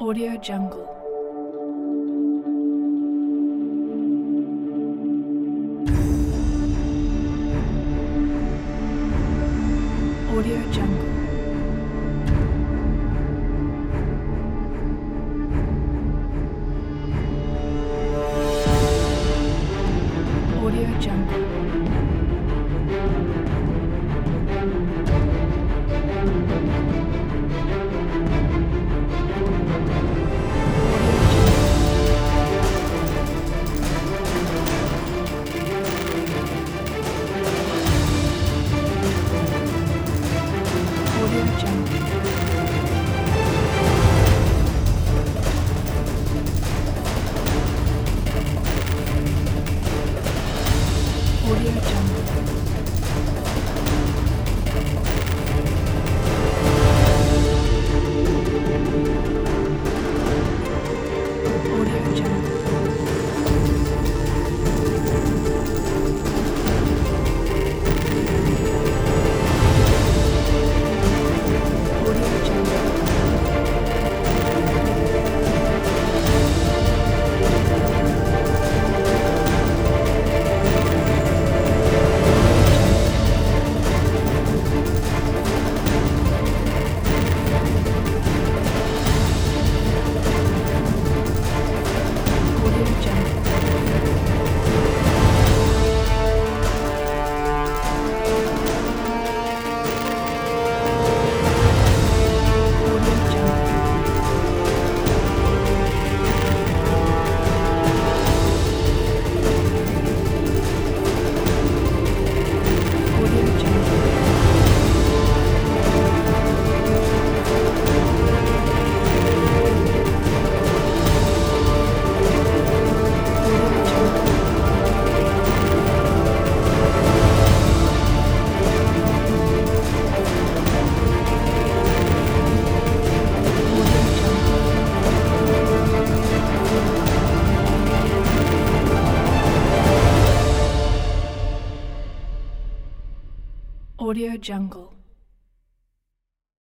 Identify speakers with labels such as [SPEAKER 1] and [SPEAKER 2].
[SPEAKER 1] Audio Jungle. Audio Jungle. Audio Jungle. Audio Jungle. Audio Jungle. Audio Jungle. Audio Jungle. Audio Jungle. Audio Jungle. Audio Jungle. Audio Jungle. Audio Jungle. Audio Jungle.